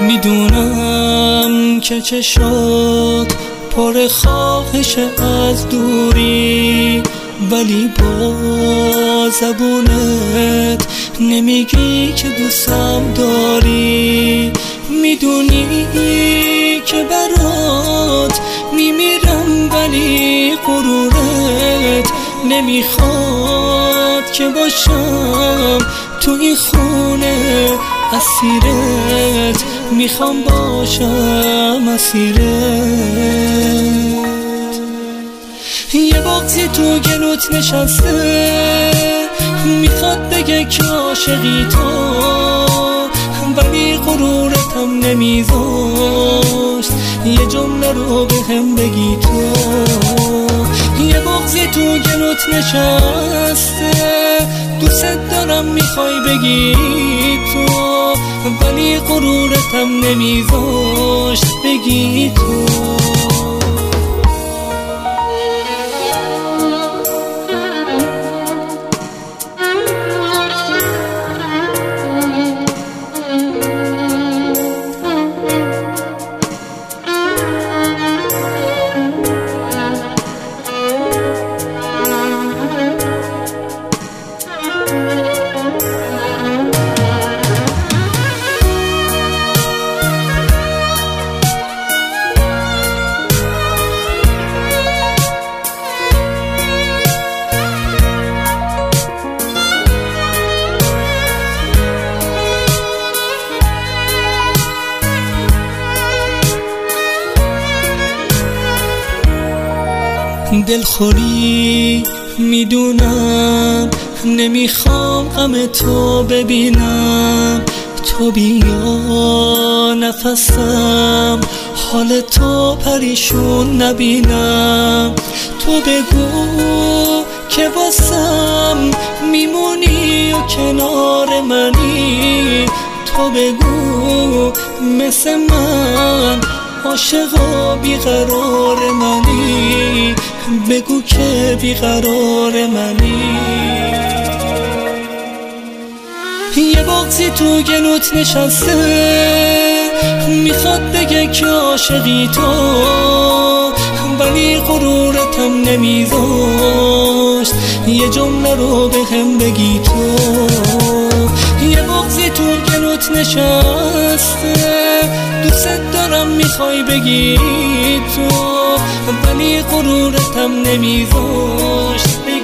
میدونم که چشات پر خواهش از دوری، ولی با زبونت نمیگی که دوستم داری. میدونی که برات میمیرم، ولی غرورت نمیخواد که باشم تو این خونه اسیرت. میخوام باشم اسیرت. یه بغضی تو گلوت نشسته، میخواد بگه که عاشقی تو، ولی غرورتم نمیذاشت یه جمله رو بهم بگی تو. یه بغضی تو گلوت نشسته، دوست دارم میخوای بگی تو، ولی غرورتم نمیذاشت بگی تو. دلخوری میدونم، نمیخوام غم تو ببینم. تو بیا نفسم حال تو پریشون نبینم. تو بگو که واسم میمونی و کنار منی. تو بگو مثل من عاشق و بیقرار منی. بگو که بیقرار منی. یه بغضی تو گلوت نشسته، میخواد بگه که عاشقی تو، ولی غرورتم نمیذاشت یه جمله رو بهم بگی تو. یه بغضی تو گلوت نشسته، دوست دارم میخوای بگی تو، ولی غرورتم نمیذاشت